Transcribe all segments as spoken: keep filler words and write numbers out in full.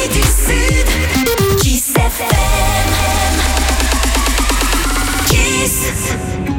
du Sud. Kiss F M. Kiss.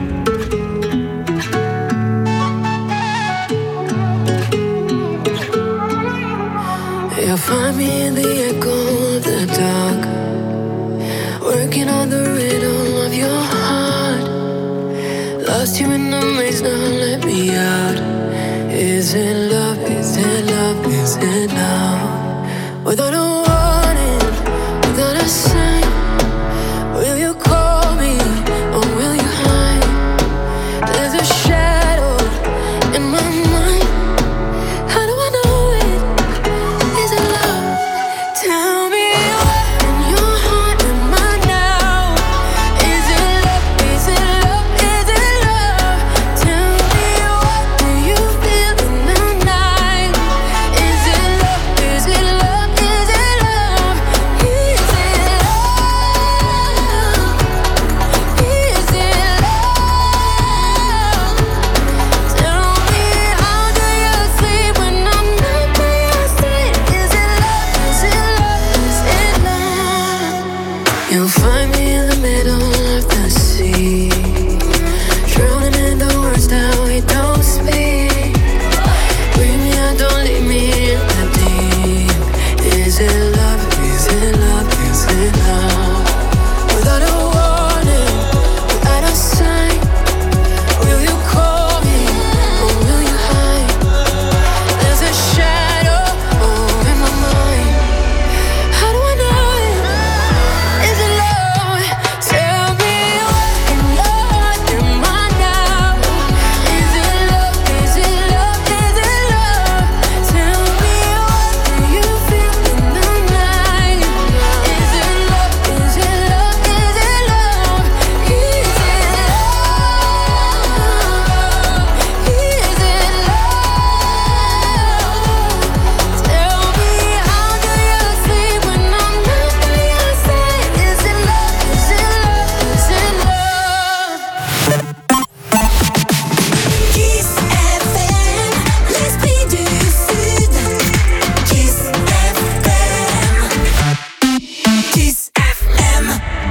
You'll find me in the echo of the dark, working on the rhythm of your heart. Lost you in the maze, now let me out. Is it love, is it love, is it love? Without a warning, without a sign, will you call me or will you hide? There's a shadow in my mind. How do I know it? Is it love? Tell me what in your heart am I now? Is it love? Is it love? Is it love? Tell me what do you feel in the night? Is it love? Is it love? Is it love? Is it love? Is it love? Tell me how do you sleep when I'm not by your side? Is it love? Is it love? Is it love? You'll find me in the middle of the sea, drowning in the words that we don't speak. Bring me out, don't leave me in the deep. Is it love? Is it love? Is it love? Without a warning, without a sign, will you call me or will you hide? There's a shadow over my mind. How do I know it? Is it love? Tell me what in your heart am I now? Is it love? Is it love? Is it love? Tell me what do you feel in the night? Is it love? Is it love? Is it love? Is it love? Is it love? Tell me how do you sleep when I'm not by your side? Is it love? Is it love? Is it love? Kiss F M, l'esprit du Sud. Kiss F M. Kiss F M.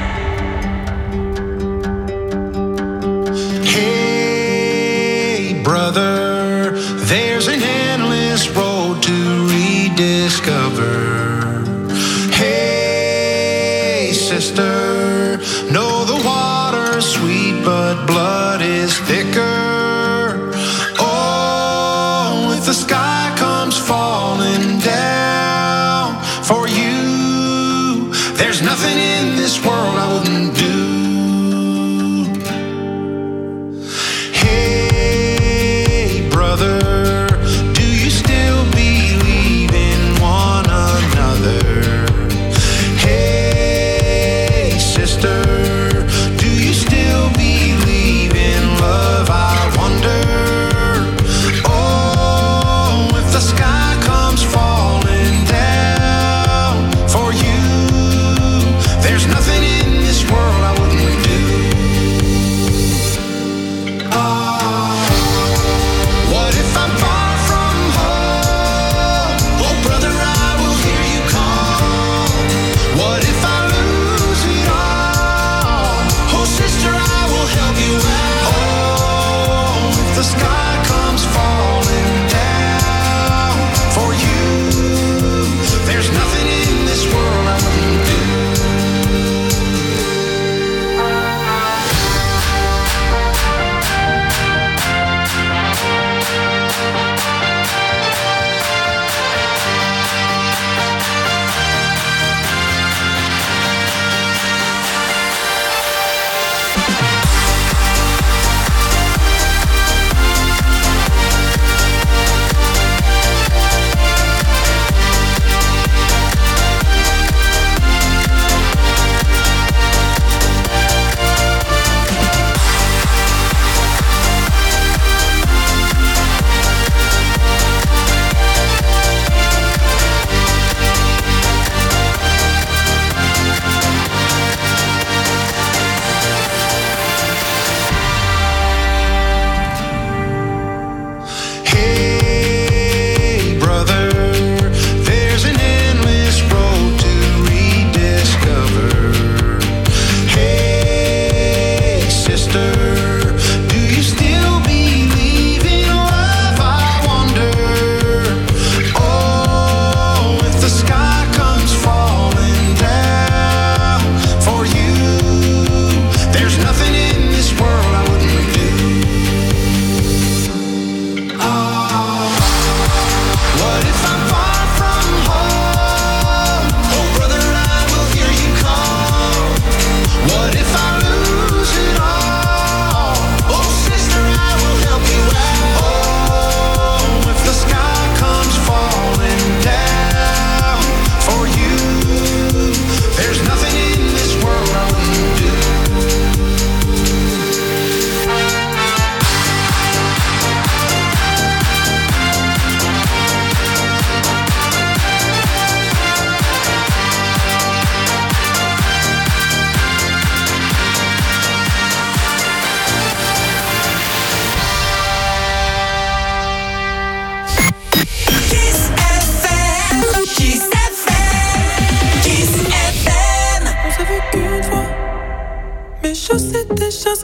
Hey, brother, there's an endless road to rediscover. Hey, sister, know the water's sweet, but blood is thicker. Oh, if the sky comes falling down for you, there's nothing in this world I wouldn't do. Hey, brother, do you still believe in one another? Hey, sister, do you still believe in love? I wonder. Oh, if the sky comes falling down for you, there's nothing in this world I would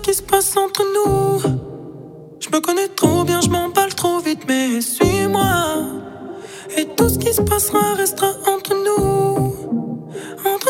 qui se passe entre nous. Je me connais trop bien, je m'emballe trop vite, mais suis-moi. Et tout ce qui se passera restera entre nous. Entre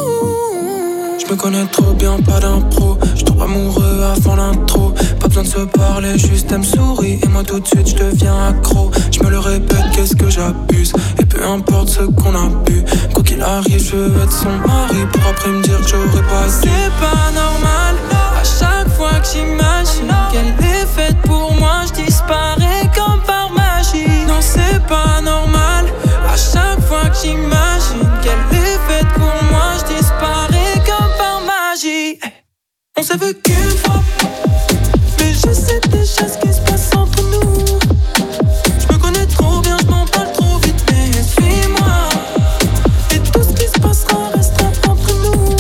nous. Je me connais trop bien, pas d'impro. Je tombe amoureux avant l'intro. Pas besoin de se parler, juste elle me sourit. Et moi tout de suite je deviens accro. Je me le répète, qu'est-ce que j'abuse. Et peu importe ce qu'on a bu, quoi qu'il arrive, je veux être son mari. Pour après me dire que j'aurais pas. C'est pas normal. À chaque fois que j'imagine qu'elle est faite pour moi, je disparais comme par magie. Non, c'est pas normal. À chaque fois que j'imagine qu'elle est faite pour moi, je disparais comme par magie. On s'est vu qu'une fois, mais je sais déjà ce qui se passe entre nous. Je me connais trop bien, je m'en parle trop vite, mais suis-moi. Et tout ce qui se passera restera entre nous.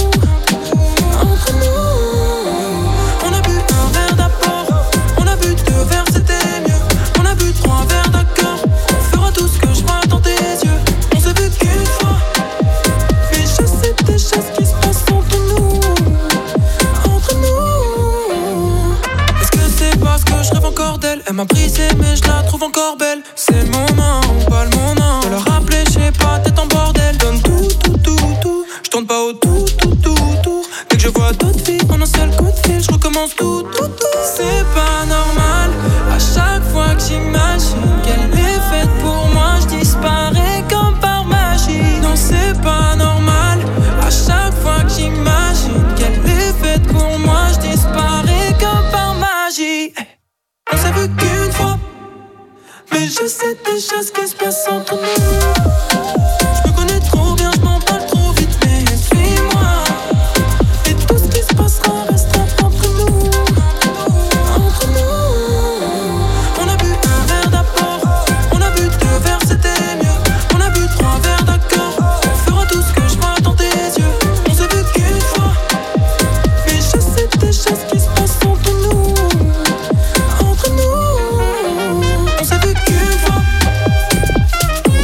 Entre nous. On a bu un verre d'apport, on a bu deux verres, c'était mieux. On a bu trois verres d'accord, on fera tout ce que je vois dans tes yeux. On s'est vu qu'une fois, mais je sais déjà ce qui se passe entre nous. Entre nous. Est-ce que c'est parce que je rêve encore d'elle? Elle m'a brisé mais je la trouve encore belle. C'est le moment, pas le moment de la rappeler, je sais pas, tête en bordel. Donne tout, tout, tout, tout. Je tourne pas au tout, tout, tout, tout. Dès que je vois d'autres filles en un seul coup de fil, je recommence tout, tout, tout. C'est pas normal. À chaque fois que j'imagine qu'elle est faite pour moi, je disparais comme par magie. Non, c'est pas normal. À chaque fois que j'imagine qu'elle est faite pour moi, je disparais comme par magie. On s'est vu qu'une fois, mais je sais déjà ce qui se passe entre nous. Je me connais trop bien, je m'en parle trop vite, mais suis-moi. Et tout ce qui se passera restera entre nous. Entre nous. On a bu un verre d'apport, on a bu deux verres, c'était mieux. On a bu trois verres d'accord, on fera tout ce que je vois dans tes yeux. On s'est vu qu'une fois, mais je sais déjà ce qui se passe entre nous. Entre nous. On s'est vu qu'une fois.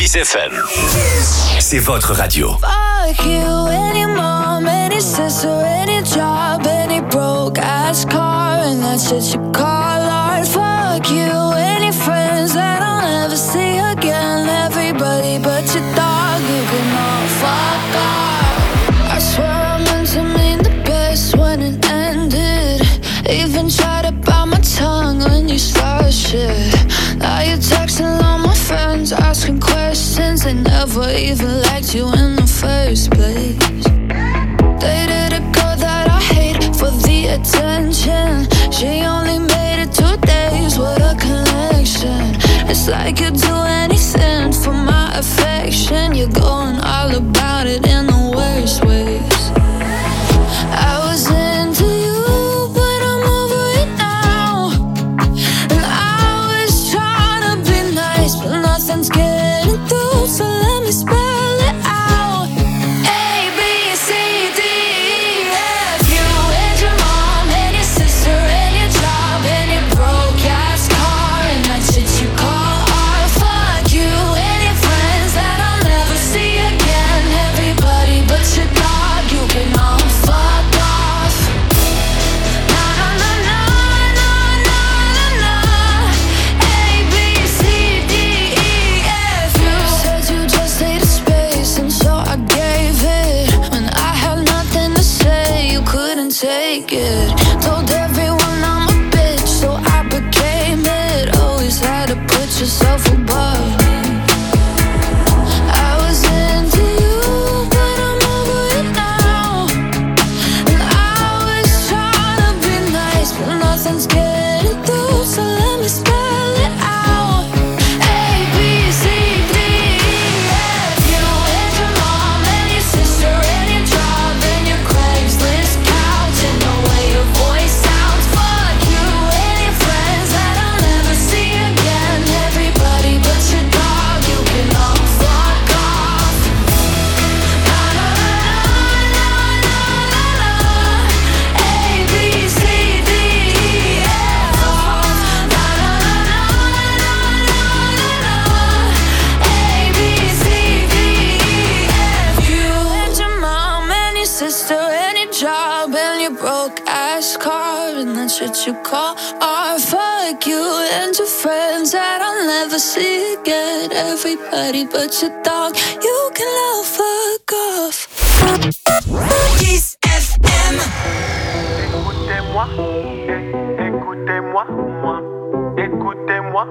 Kiss F M. C'est votre radio. Fuck you, any mom, any sister, any job, any broke ass car, and that's what you call art. Fuck you, any friends that I'll never see again. Everybody but your dog, you can all fuck off. I swear I meant to mean the best when it ended. Even tried to bite my tongue when you started shit. Now you're texting all my friends, asking questions. They never even liked you in the first place. Dated a girl that I hate for the attention. She only made it two days with a connection. It's like you'd do anything for my affection. You're going all about it in the worst ways. I was into you, but I'm over it now. And I was trying to be nice, but nothing's getting through, so let me spell it out. A, B, C, D, E, F. You and your mom and your sister and your job and your broke ass car, and that's shit you call art. Fuck you and your friends that I'll never see again. Everybody but your dog, you can all fuck off. Na na na na na na na na. A, B, C, D, E, F. You said you just needed space, and so I gave it. When I had nothing to say, you couldn't take it. Told everyone I'm a bitch, so I became it. Always had to put yourself above me. I was into you, but I'm over it now. And I was trying to be nice, but nothing's getting through, so let me spell it out. A, B, C, D, E, F. You and your mom and your sister and your job and your Craigslist couch and the way your voice sounds. Fuck you and your friends that I'll never see again. Everybody but your dog, you can all fuck off. Na na na na na na na. A, B, C, D, E, F. Na na na na na na na. A, B, C, D, E, F. You and your mom and your sister and your job and your broke ass car, and that's what you call art. Fuck you and your friends that I'll never see again. Everybody but your dog, you can all fuck off. Kiss F M. Écoutez-moi, é- écoutez-moi, moi, écoutez-moi.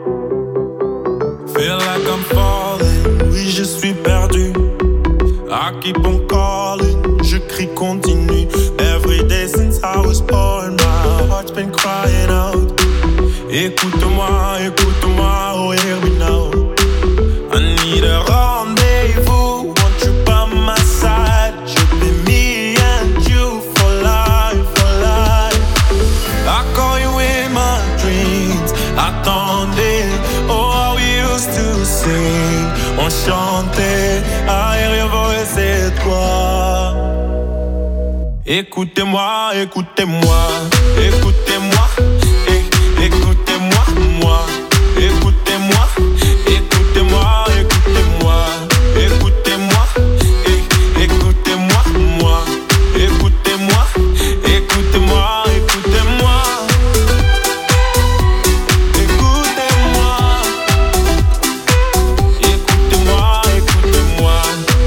Feel like I'm falling, oui je suis perdu. I keep on calling, je crie continue. Every day since I was born, my heart's been crying out. Écoute-moi, écoute-moi, oh hear me now. I need a rendezvous, want you by my side. Should be me and you for life, for life. I call you in my dreams, attendez. Oh, how we used to sing, on chantait. I hear your voice, c'est toi. Écoutez-moi, écoutez-moi, écoutez-moi, é- écoutez-moi, moi, écoutez-moi, écoutez-moi, écoutez-moi, écoutez-moi, é- écoutez-moi, moi, écoutez-moi, écoutez-moi, écoutez-moi, écoutez-moi, écoutez-moi, écoutez-moi.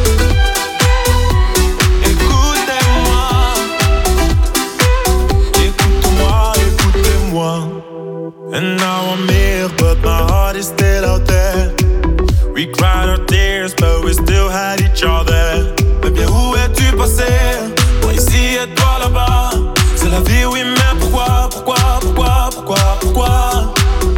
Écoute-moi, écoutez-moi. And now I'm here, but my heart is still out there. We cried our tears, but we still had each other. Mais bien, où es-tu passé? Moi ici et toi là-bas. C'est la vie, oui, mais pourquoi, pourquoi, pourquoi, pourquoi, pourquoi?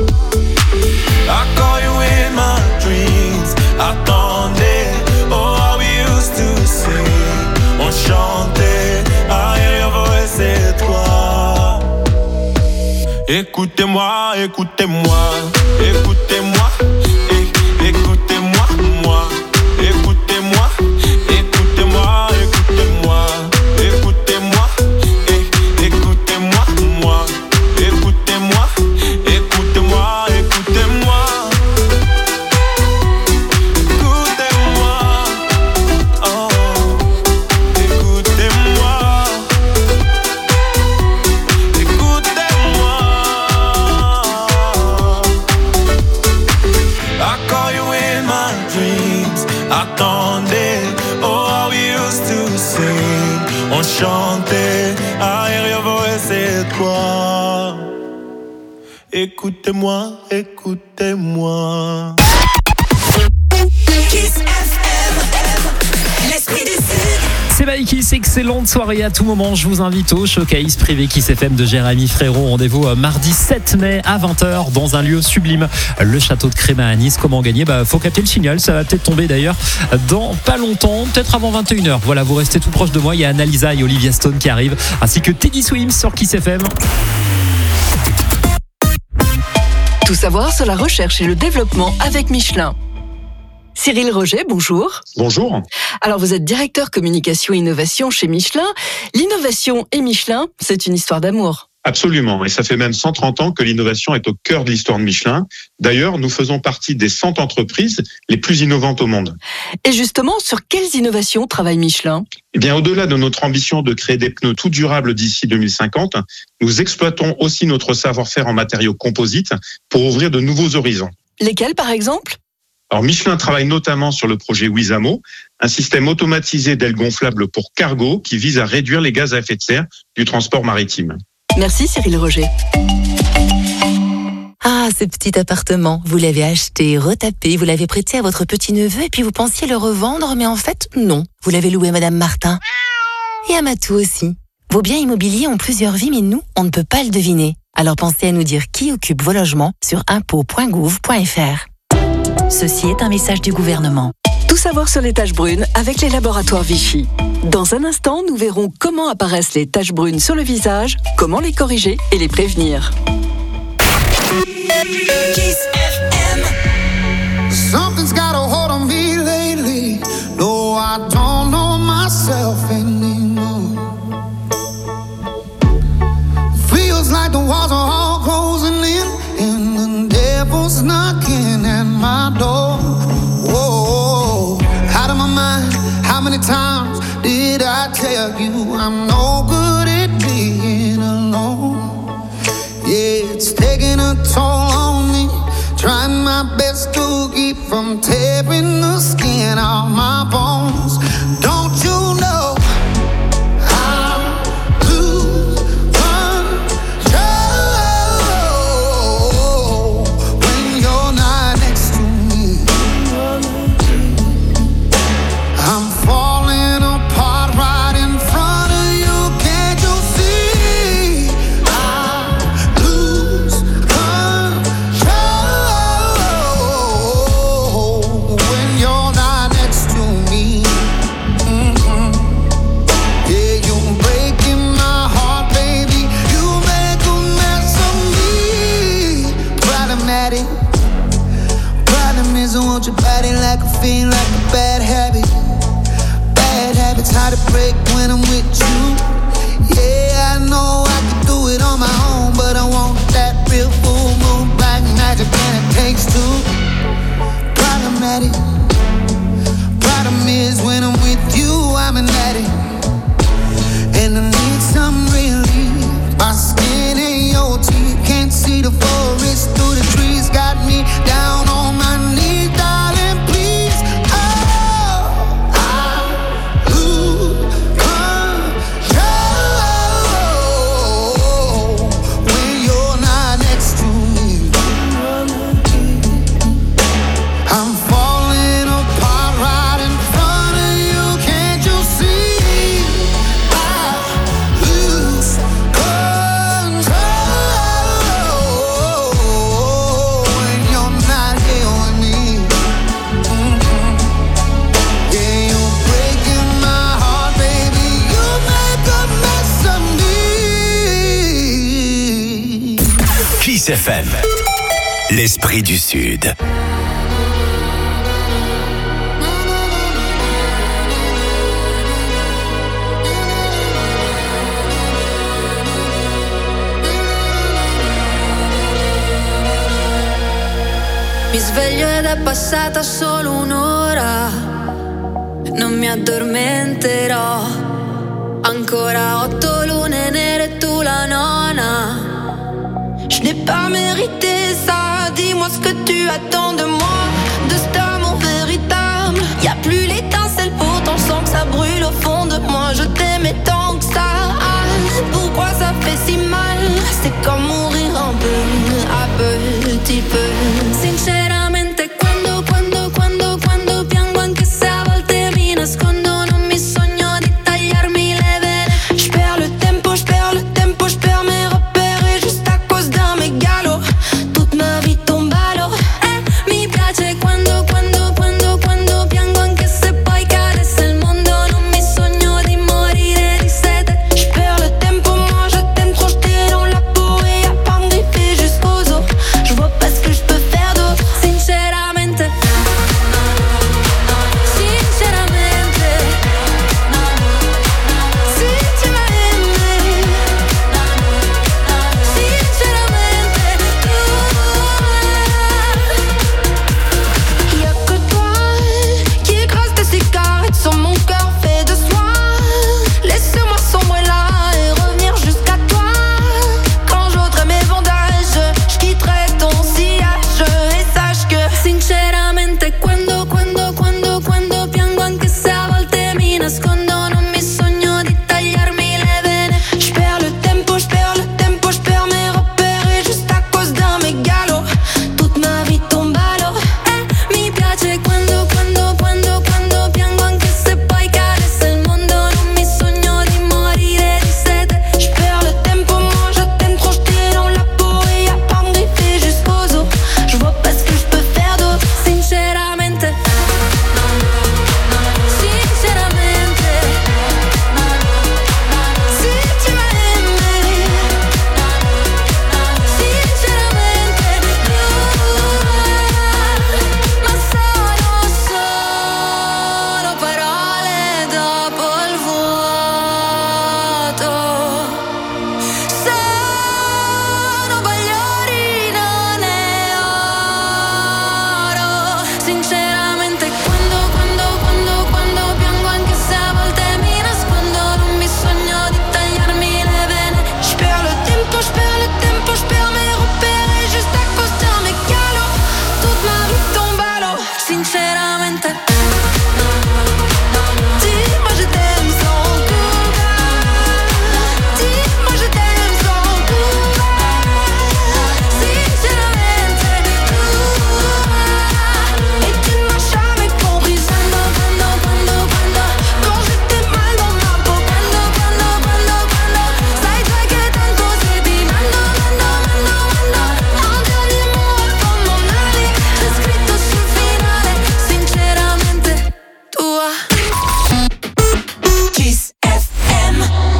I call you in my dreams. Attendez, oh, how we used to sing. On chantait, I hear your voice, c'est toi. Écoutez-moi, écoutez-moi, écoutez-moi, é- écoutez-moi, moi, écoutez-moi, écoutez-moi, écoutez-moi, écoutez-moi, é- écoutez-moi, moi, écoutez-moi, écoutez-moi, écoutez-moi. Écoutez-moi. écoutez-moi, écoutez-moi. Kiss F M, l'esprit du Sud. C'est Mikey, excellente soirée à tout moment. Je vous invite au showcase privé Kiss F M de Jérémy Frérot. Rendez-vous mardi sept mai à vingt heures dans un lieu sublime, le château de Créma à Nice. Comment gagner? Bah, faut capter le signal. Ça va peut-être tomber d'ailleurs dans pas longtemps, peut-être avant vingt et une heures. Voilà, vous restez tout proche de moi. Il y a Annalisa et Olivia Stone qui arrivent, ainsi que Teddy Swims sur Kiss F M. Tout savoir sur la recherche et le développement avec Michelin. Cyril Roger, bonjour. Bonjour. Alors, vous êtes directeur communication et innovation chez Michelin. L'innovation et Michelin, c'est une histoire d'amour. Absolument. Et ça fait même cent trente ans que l'innovation est au cœur de l'histoire de Michelin. D'ailleurs, nous faisons partie des cent entreprises les plus innovantes au monde. Et justement, sur quelles innovations travaille Michelin? Eh bien, au-delà de notre ambition de créer des pneus tout durables d'ici deux mille cinquante, nous exploitons aussi notre savoir-faire en matériaux composites pour ouvrir de nouveaux horizons. Lesquels, par exemple? Alors, Michelin travaille notamment sur le projet Wizamo, un système automatisé d'ailes gonflables pour cargo qui vise à réduire les gaz à effet de serre du transport maritime. Merci Cyril Roger. Ah, ce petit appartement, vous l'avez acheté, retapé, vous l'avez prêté à votre petit-neveu et puis vous pensiez le revendre, mais en fait, non. Vous l'avez loué à Madame Martin. Et à Matou aussi. Vos biens immobiliers ont plusieurs vies, mais nous, on ne peut pas le deviner. Alors pensez à nous dire qui occupe vos logements sur impôts point gouv point f r. Ceci est un message du gouvernement. Tout savoir sur les taches brunes avec les laboratoires Vichy. Dans un instant, nous verrons comment apparaissent les taches brunes sur le visage, comment les corriger et les prévenir. Kiss F M. Something's got a hold on me lately. No, I don't know myself anymore. Feels like the walls are all closing in, and the devil's knocking at my door. Whoa, out of my mind. How many times did I tell you I'm no good at being alone? Yeah, it's taking a toll on me. Trying my best to keep from tearing the skin off my bones. Don't you know I lose control when you're not next to me? I'm falling apart right in front of you. Can't you see? I lose control when you're not next to me. Mm-hmm. Yeah, you're breaking my heart, baby. You make a mess of me. Problematic. Problem is I want your body like a fiend, like a bad habit. Bad habits hard to break when I'm with you. Yeah, I know I can do it on my own, but I want that real full moon black magic, and it takes two. Problematic. Problem is when I'm with you, I'm an addict, and I need some relief. My skin ain't your teeth, can't see the forest through the trees. Got me down on my knees, darling, please. Oh, I lose control when you're not next to me. I'm falling apart right in front of you. Can't you see? I lose control when you're not here with me. Mm-hmm. Yeah, you're breaking my heart, baby. You make a mess of me. Kiss F M, l'esprit du Sud. Mi sveglio ed è passata solo un'ora, non mi addormenterò. Ancora otto lune nere e tu la nona. Je n'ai pas mérité ça, dis-moi ce que tu attends de moi, de cet amour véritable. Y'a plus l'étincelle, pourtant je sens que ça brûle au fond de moi. Je t'aimais tant que ça, pourquoi ça fait si mal? C'est comme mourir un peu. per. Sinceramente quando, quando, quando, quando piango, anche se a volte mi nascondo, non mi sogno di tagliarmi le vene. J'perds le tempo, j'perds le tempo, j'perds mes repères et juste à cause d'un mégalo, toute ma vie tombe à l'eau. Eh, mi piace quando, quando, quando, quando piango, anche se poi cadesse il mondo, non mi sogno di morire di sete. J'perds le tempo, moi je t'aime trop, j't'ai dans la peau et y'a pas me griffer jusqu'aux os. Je vois pas ce que je peux faire d'autre. Sinceramente, sinceramente, si tu m'as aimé, sinceramente, tu. Y'a que toi qui écrase tes cigarettes sur mon cœur fait de soie. Laisse-moi sombrer là et revenir jusqu'à toi. Quand j'ôterai mes bandages, j'quitterai ton sillage et sache que sinceramente quando, quando, quando, quando piango, anche se a volte mi nascondo, non mi sogno di tagliarmi le vene. J'perds le tempo, j'perds le tempo, j'perds mes repères et juste à cause d'un mégalo, toute ma vie tombe à l'eau. Eh, mi piace quando, quando, quando, quando piango, anche se poi cadesse il mondo, non mi sogno di morire di sete. J'perds le tempo, moi je t'aime trop, j't'ai dans la peau et y'a pas me griffer jusqu'aux os. Je vois pas ce que je peux faire d'autre. Sinceramente, sinceramente, si tu m'as aimé, sinceramente, tu. Ma sono solo parole dopo il vuoto. Sono bagliori, non è oro. Sinceramente quando, quando, quando, quando piango, anche se a volte mi nascondo, non mi sogno di tagliarmi le vene. J'perds le tempo, j'perds le tempo, j'perds mes repères et juste à cause d'un mégalo, toute ma vie tombe à l'eau. Sinceramente, dis-moi je t'aime sans couvert. Dis-moi je t'aime sans couvert. Sinceramente, tu. Et tu m'as jamais compris. Quando, quando, quando, quando, quand j'étais mal dans ma peau. Quando, quando, quando, quando, sai già che tanto sei di mando, mando, mando, mando. Un dernier mot avant mon aller, scritto sul finale. Sinceramente, tua. Kiss F M.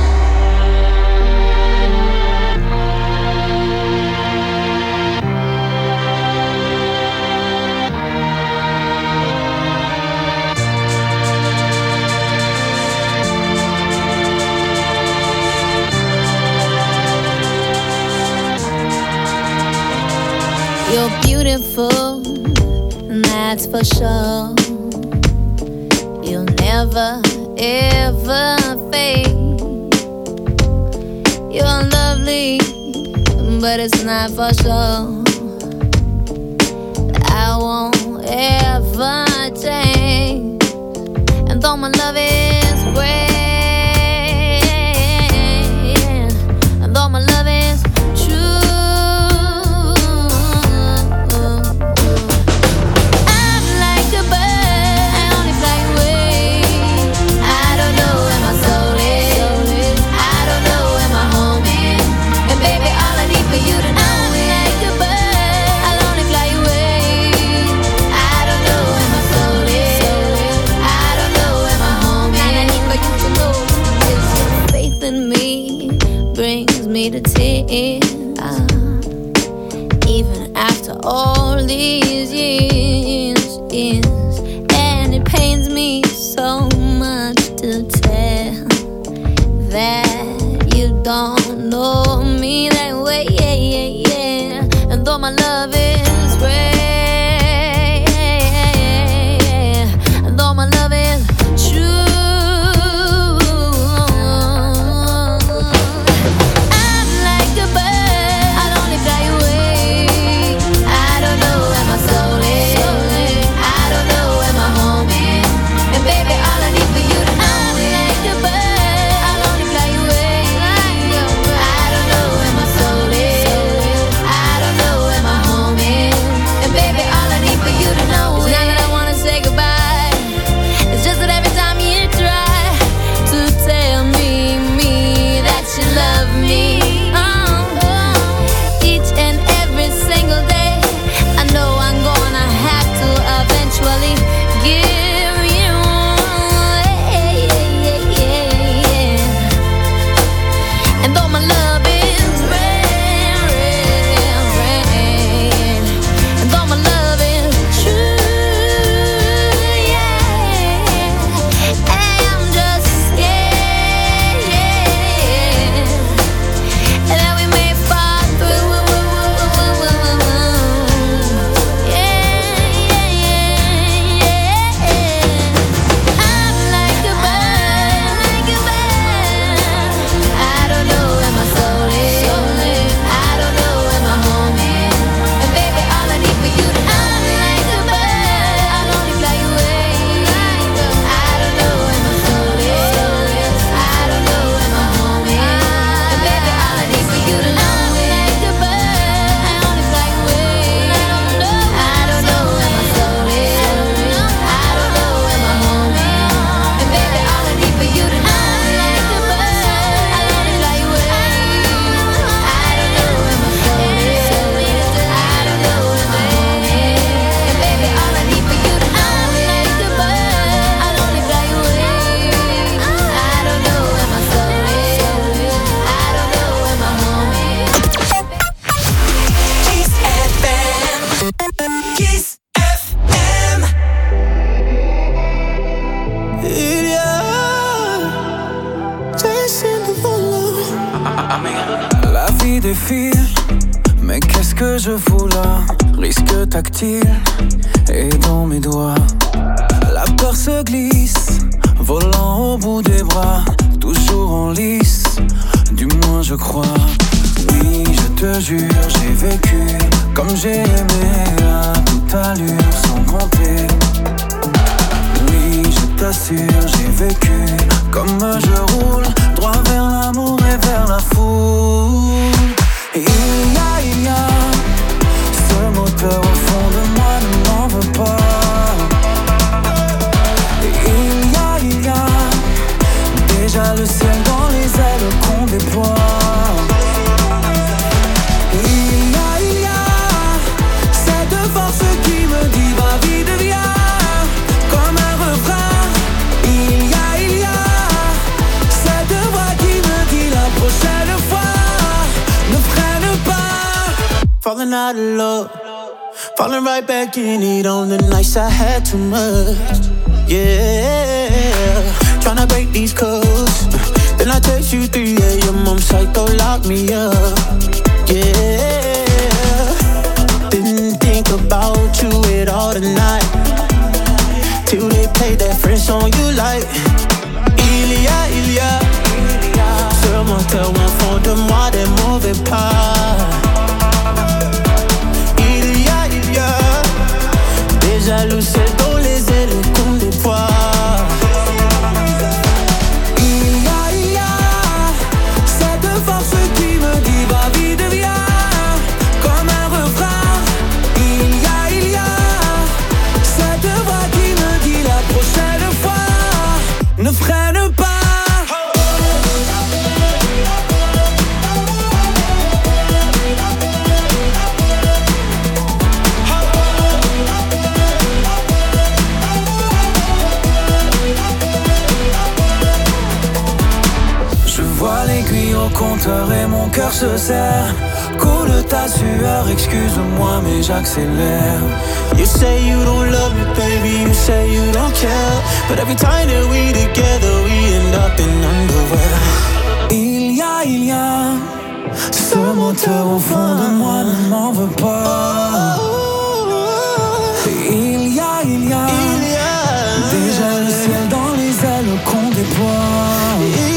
You're beautiful, and that's for sure. You'll never, ever fade. You're lovely, but it's not for sure. I won't ever change. And though my love is great, and though my love is true, I'm like a bird, I only fly away. I don't know where my soul is, I don't know where my home is. And baby, all I need for you to know is I'm like a bird, I'll only fly away. I don't know where my soul is, I don't know where my home is. And I need for you to know is your faith in me brings me to tears. Even after all these years, years, and it pains me so much to tell that you don't know me that way, yeah, yeah, yeah. And though my love is great, and though my love is true, I'm like a bird, I'll only fly away. I don't know where my soul is, fil. Mais qu'est-ce que je fous là? Risque tactile et dans mes doigts. La peur se glisse, volant au bout des bras. Toujours en lice, du moins je crois. Oui, je te jure, j'ai vécu comme j'ai aimé, à toute allure, sans compter. Oui, je t'assure, j'ai vécu comme je roule, droit vers l'amour et vers la foule. Et il y a, il y a ce moteur au fond de moi, ne m'en veux pas. Et il y a, il y a déjà le ciel dans les ailes qu'on déploie. Il y a, il y a cette force qui me dit va vite, viens, comme un refrain. Il y a, il y a cette voix qui me dit la prochaine fois ne freine pas. Falling out of love, falling right back in it on the nights I had too much. Yeah, tryna break these codes. Then I text you three a.m. I'm psycho, lock me up. Yeah, didn't think about you at all tonight, till they play that French song you like. Il y a, il y a ce moteur au fond de moi, des mauvais pas. Il y a, il y a déjà le ciel dans les ailes qu'on déploie. Il y a, il y a cette force qui me dit va vite, viens, comme un refrain. Il y a, il y a cette voix qui me dit la prochaine fois ne freine pas. Je vois l'aiguille au compteur et mon cœur se serre. Coule ta sueur, excuse-moi mais j'accélère. You say you don't love me, baby, you say you don't care. But every time that we together, we end up in underwear. Il y a, il y a ce moteur au fond de moi, ne m'en veux pas. Il y a, il y a déjà le ciel dans les ailes qu'on déploie.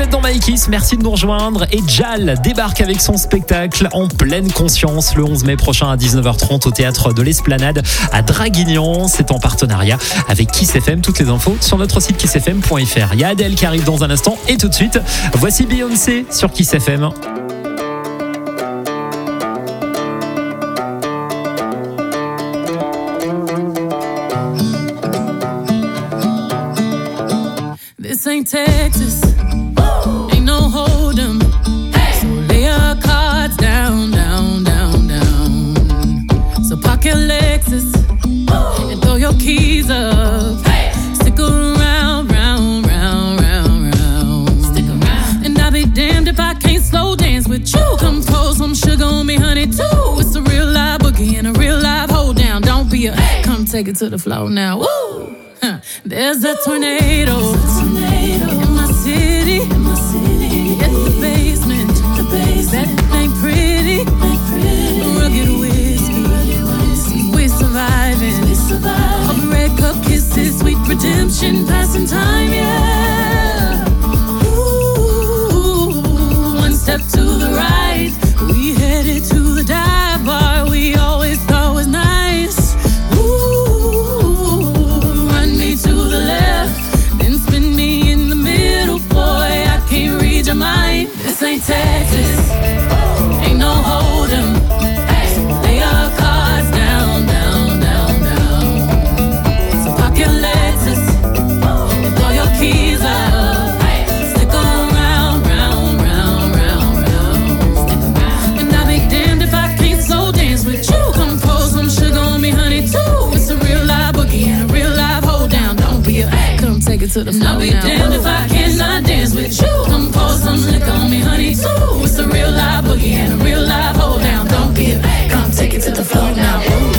êtes dans My Kiss, merci de nous rejoindre. Et Jal débarque avec son spectacle En pleine conscience le onze mai prochain à dix-neuf heures trente au théâtre de l'Esplanade à Draguignan. C'est en partenariat avec Kiss F M. Toutes les infos sur notre site kiss f m point f r. Il y a Adèle qui arrive dans un instant et tout de suite, voici Beyoncé sur Kiss F M. This ain't Texas, ain't no hold'em. So lay your cards down, down, down, down. So park your Lexus and throw your keys up. Stick around, round, round, round, round. Stick around. And I'll be damned if I can't slow dance with you. Come pour some sugar on me, honey, too. It's a real live boogie and a real live hold down. Don't be a, come take it to the floor now. Woo! Huh. There's a tornado, in my city, in my city. Get the basement, the basement. That ain't pretty, ain't pretty. Rugged whiskey, whiskey. We surviving, we surviving. All the red cup kisses, sweet redemption, passing time, yeah. Ooh, one step to the right, we headed to the dive bar we always thought was nice. To the left, then spin me in the middle, boy. I can't read your mind. This ain't Texas, ain't no hold'em. So lay your cards down, down, down, down. So park your Lexus and throw your keys up. Stick around, round, round, round, round. And I'll be damned if I can't slow dance with you. Come pour some sugar on me, honey, too. It's a real live boogie and a real live hold down. Don't be a, come take it to the floor. I'll be now. Damned if I cannot dance with you. Come pour some liquor on me, honey, too. It's a real live boogie and a real live hold down. Don't be a, come take it to the floor now. Ooh.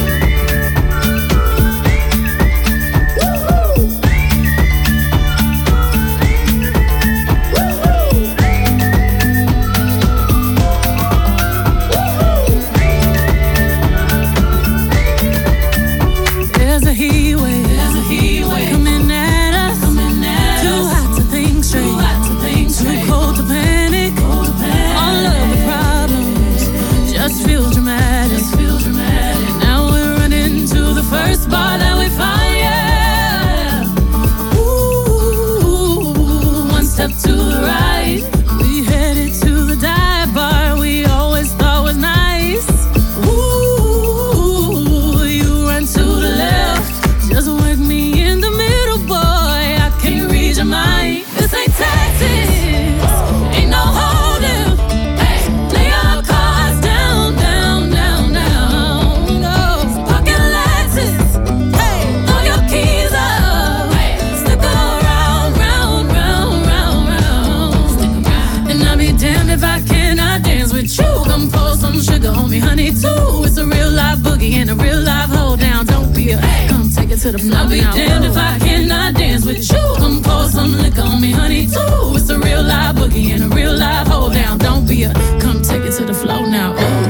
To the floor. I'll be damned if I cannot dance with you. Come pour some liquor on me, honey, too. It's a real live boogie and a real live hold down. Don't be a, come take it to the floor now. Ooh.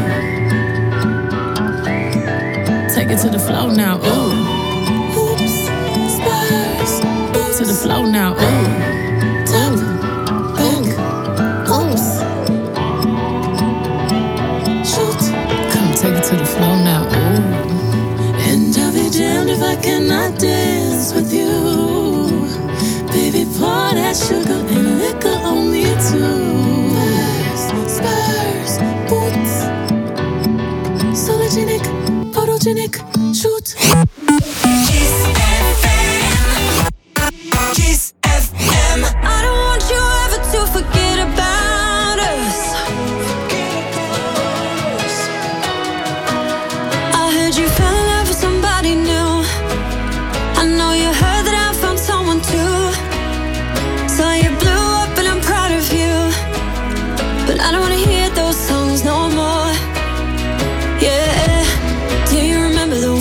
Take it to the floor now. Ooh. Oops, spurs. To the floor now. Ooh. Top, back, oops. Shoot. Come take it to the floor now. Ooh. And I'll be damned if I cannot dance with you. Baby, pour that sugar and liquor on me too. Spurs, spurs, boots. Sologenic, photogenic, shoot. Kiss F M. Kiss F M. I don't want you ever to forget about us. I heard you fell in love with somebody new. I know you heard that I found someone too. So you blew up and I'm proud of you. But I don't wanna hear those songs no more. Yeah, do you remember the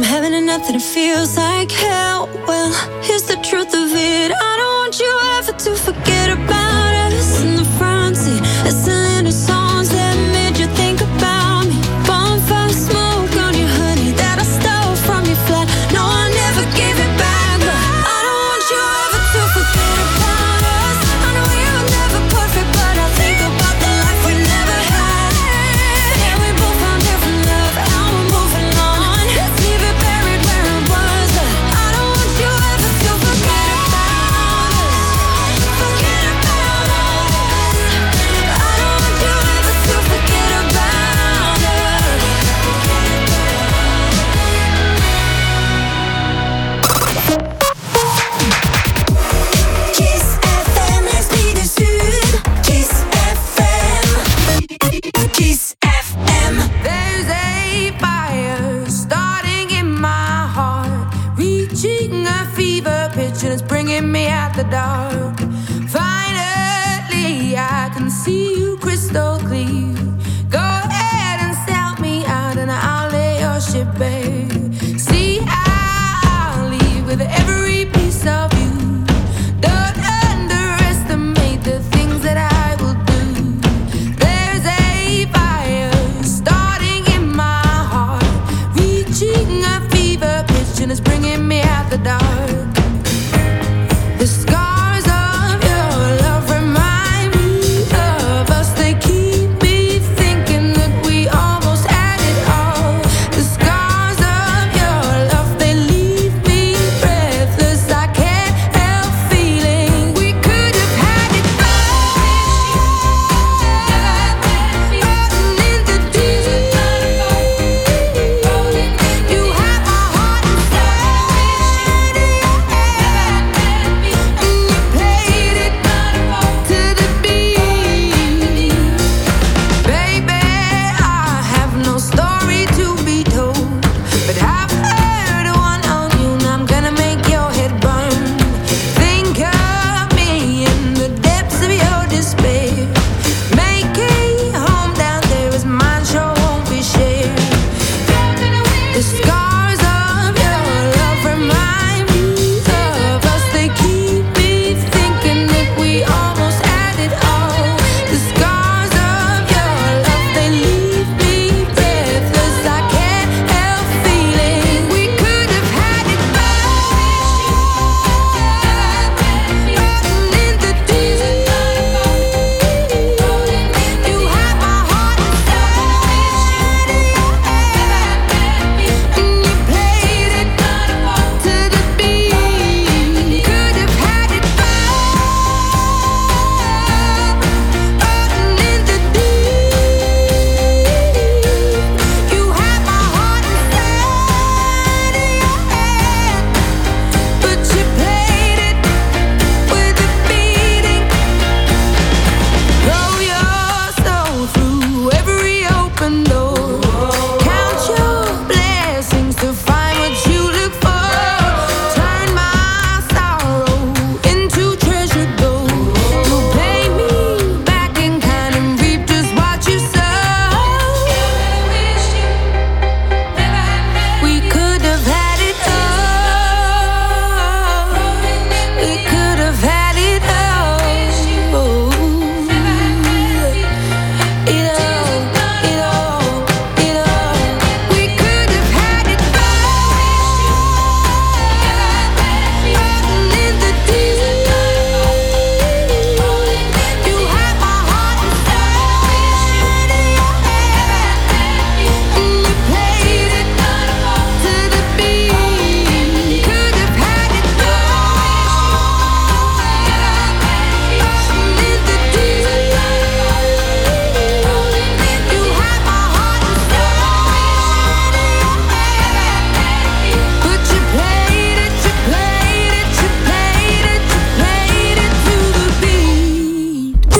heaven and nothing, it feels like hell. Well, here's the truth of it. I don't want you ever to forget about us. In the front seat, listening to songs that made you think about me. Bonfire smoke on your honey that I stole from your flat. No, I never gave it back, but I don't want you ever to forget about us. I know you were never perfect, but I think about the life we never had. Yeah, we both found different love, now we're moving on. Let's leave it buried where it was, but I don't want you ever to forget about us. Forget about us. I don't want you ever to forget about us. Kiss F M, l'esprit du Sud. Kiss F M. Kiss F M. There's a fire starting in my heart, reaching a fever pitch and it's bringing me out the dark. Finally, I can see you crystal clear. Go ahead and sell me out and I'll lay your ship bare. See, I'll leave with every piece of you. Don't underestimate the things that I will do. There's a fire starting in my heart, reaching a fever pitch and it's bringing me out the dark. The scars of your love remind me of us. They keep me thinking that we almost had it all. The scars of your love, they leave me breathless. I can't help feeling we could have had it all. Rolling in the deep. You have my heart inside of your hand, and you played it to the beat. Baby, I have no story to be told, but I've heard one on you and I'm gonna make your head burn. Think of me in the depths of your despair. Make a home down there as mine sure won't be shared. The scars of your love remind me of us. They keep me thinking that we almost had it all. The scars of your love, they leave me breathless. I can't help feeling we could have had it all. Rolling in the deep. You have my heart inside of your hand, and you played it to the beat. Could have had it all. Rolling in the deep. You have my heart inside of your hand, but you played it with a beating. Throw your soul through every open door. Count your blessings to find what you look for. Turn my sorrow into treasured gold. You'll pay me back in kind and reap just what you sow. We could have had it all. We could have had it all. It all, it all, it all. We could have had it all. Rolling in the deep. You have my heart inside of your hand, and you played it to the beat. Could have had it all. Rolling in the deep. You have my heart inside of your hand, but you played it, you played it, you played it, you played it to the beat.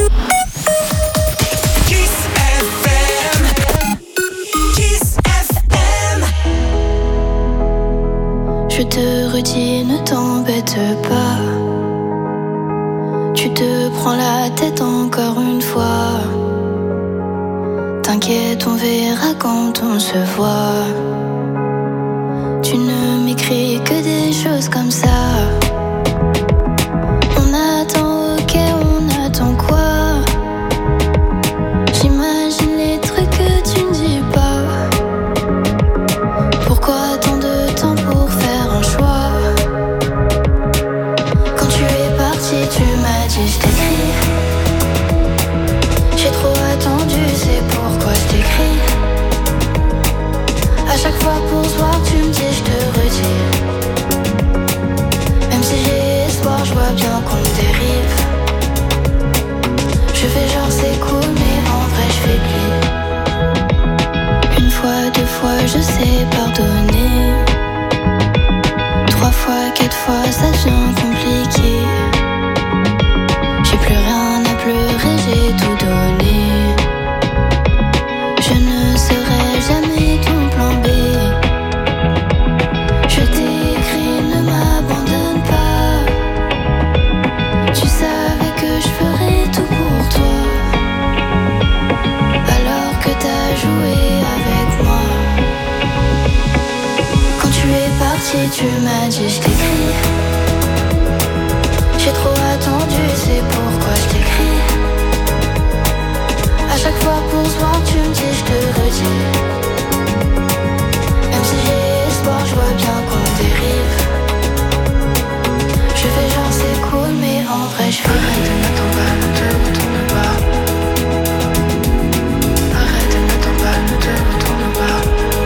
Kiss F M. Kiss F M. Je te redis, ne t'embête pas. Tu te prends la tête encore une fois. T'inquiète, on verra quand on se voit. Tu ne m'écris que des choses comme ça. On attend, ok, on attend quoi? J'imagine les trucs que tu ne dis pas. Pourquoi tant de temps pour faire un choix? Quand tu es parti, tu m'as dit je t'écris. J'ai trop attendu, c'est pourquoi je t'écris. À chaque fois pour se voir, tu me dis je te redis. Même si j'ai espoir, je vois bien qu'on dérive. Je fais genre c'est cool, mais en vrai je fais pli. Une fois, deux fois, je sais pardonner. Trois fois, quatre fois, ça devient compliqué. J'ai plus rien à pleurer, j'ai tout donné. Je ne serai jamais ton plan B. Je t'écris, ne m'abandonne pas. Tu savais que je ferais tout pour toi. Alors que t'as joué avec moi. Quand tu es parti, tu m'as dit je t'écris. J'ai trop attendu, c'est pourquoi je t'écris. À chaque fois pour se voir, tu me dis je te redis. Même si j'ai espoir, je vois bien qu'on dérive. Je fais genre c'est cool, mais en vrai je fais arrête, n'attends pas, ne te retourne pas. Arrête, n'attends pas, ne te retourne pas.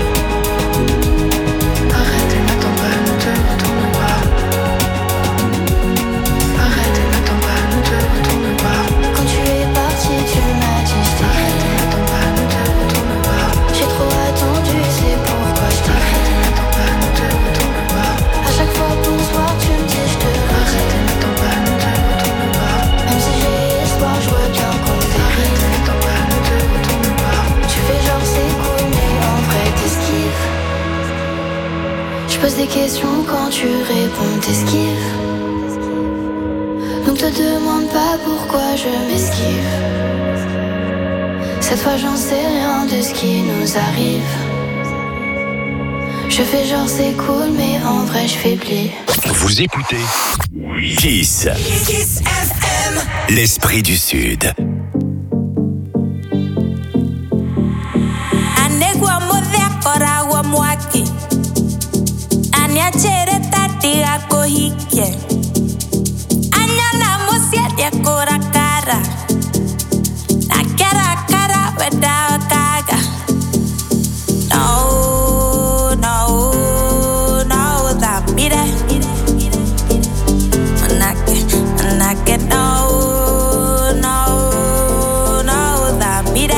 Arrête, n'attends pas, ne te retourne pas. Arrête, n'attends pas, ne te retourne pas. Quand tu es parti, tu m'as dit je t'écris. N'attends pas, ne te retourne pas. J'ai trop attendu, c'est pourquoi je t'écris. N'attends pas, ne te retourne pas. À chaque fois pour se voir, tu me dis je te redis. N'attends pas, ne te retourne pas. Même si j'ai espoir, je vois bien qu'on dérive. N'attends pas, ne te retourne pas. Tu fais genre c'est cool, mais en vrai t'esquives. Je pose des questions quand tu réponds, t'esquives. Donc te demande pas pourquoi je m'esquive. Cette fois j'en sais rien de ce qui nous arrive. Je fais genre c'est cool, mais en vrai je fais pli. Vous écoutez Kiss. Kiss F M. L'esprit du Sud. Anegwa modhe kora wa mwaki. Anya chere tati ako hike. Anya na musia dia kora kara. Na kara kara weda kaga. No, no, no, that mire. Manake, manake, no, no, no, that mire.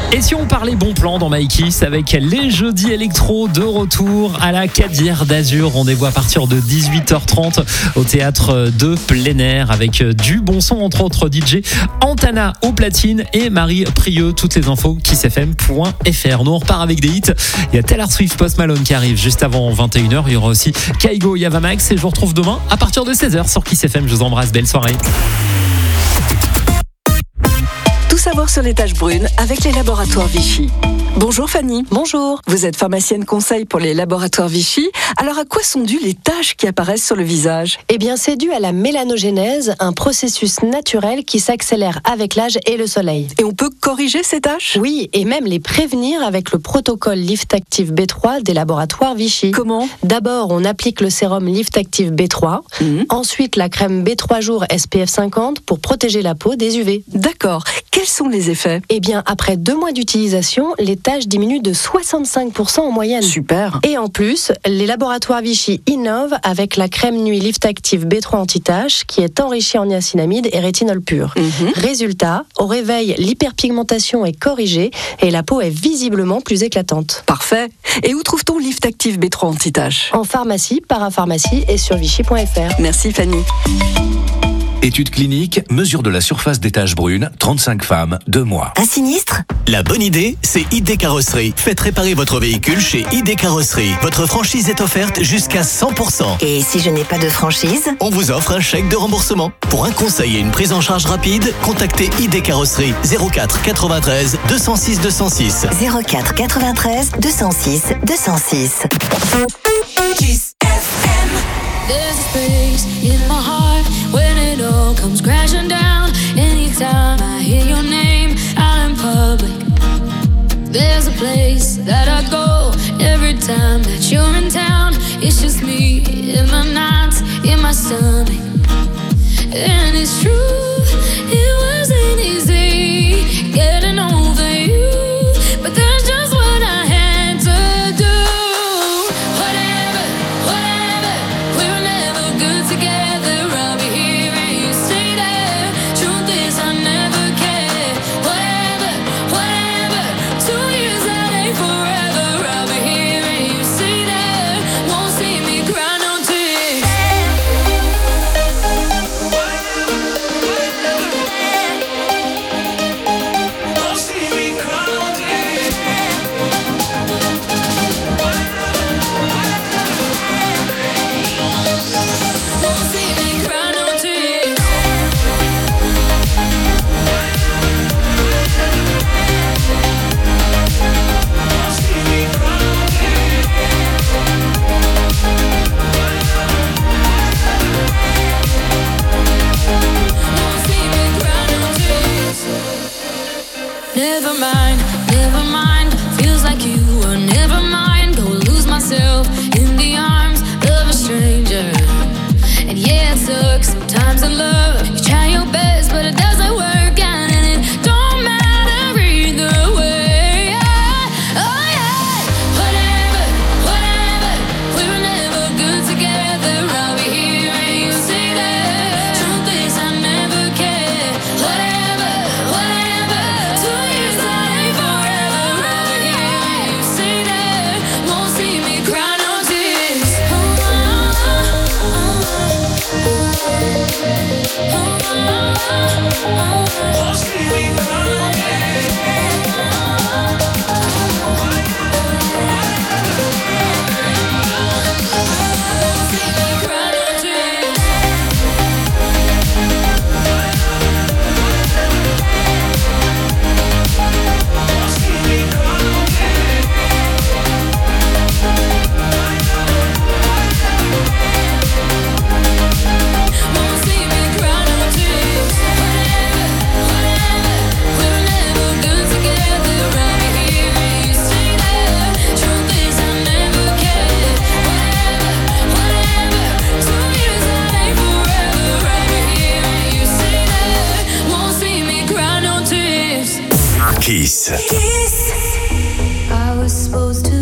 Et si on parlait bon plan dans My Kiss avec les jeudis électro de retour à la Cadière d'Azur, rendez-vous à partir de dix-huit heures trente au théâtre de plein air avec du bon son, entre autres D J Antana au platine et Marie Prieux. Toutes les infos kissfm point f r. Nous on repart avec des hits. Il y a Taylor Swift, Post Malone qui arrive juste avant vingt et une heures. Il y aura aussi Kaigo, Yava Max et je vous retrouve demain à partir de seize heures sur Kiss F M. Je vous embrasse, belle soirée. Tout savoir sur les taches brunes avec les laboratoires Vichy. Bonjour Fanny. Bonjour. Vous êtes pharmacienne conseil pour les laboratoires Vichy. Alors à quoi sont dues les taches qui apparaissent sur le visage ? Eh bien, c'est dû à la mélanogénèse, un processus naturel qui s'accélère avec l'âge et le soleil. Et on peut corriger ces taches ? Oui, et même les prévenir avec le protocole Lift Active B trois des laboratoires Vichy. Comment ? D'abord, on applique le sérum Lift Active B trois. Mmh. Ensuite, la crème B trois jours S P F cinquante pour protéger la peau des U V. D'accord. Quels sont les effets ? Eh bien, après deux mois d'utilisation, les taches diminuent de soixante-cinq pour cent en moyenne. Super. Et en plus, les laboratoires Vichy innovent avec la crème nuit Lift Active B trois anti-taches qui est enrichie en niacinamide et rétinol pur. Mmh. Résultat, au réveil, l'hyperpigmentation est corrigée et la peau est visiblement plus éclatante. Parfait. Et où trouve-t-on Lift Active B trois anti-taches ? En pharmacie, parapharmacie et sur vichy point f r. Merci Fanny. Étude clinique, mesure de la surface des taches brunes, trente-cinq femmes, deux mois. Un sinistre ? La bonne idée, c'est I D Carrosserie. Faites réparer votre véhicule chez I D Carrosserie. Votre franchise est offerte jusqu'à cent pour cent. Et si je n'ai pas de franchise ? On vous offre un chèque de remboursement. Pour un conseil et une prise en charge rapide, contactez I D Carrosserie zéro quatre quatre-vingt-treize deux cent six deux cent six. zéro quatre quatre-vingt-treize deux cent six deux cent six. Kiss F M. There's a space in my heart when it all comes crashing down. Anytime I hear your name out in public, there's a place that I go every time that you're in town. It's just me in my nights, in my stomach. And it's true, it wasn't easy getting over you, but that's just what I had to do. Whatever, whatever, we were never good together. I'll be here and you stay there. Truth is I never cared. Whatever, whatever, two years that ain't forever. I'll be here and you stay there. Won't see me cry no tears. Never mind, never mind. Feels like you were never mind. Go lose myself in the arms of a stranger. And yeah, it sucks sometimes in love. You try your best, but it doesn't work out, and it don't matter either way. Oh yeah, whatever, whatever. We were never good together. I'll be here and you stay there. Truth is I never cared. Whatever, whatever. Two years that ain't forever. I'll be here and you stay there. Won't see me cry no tears. Oh, oh, oh, oh, oh. Kiss. I was supposed to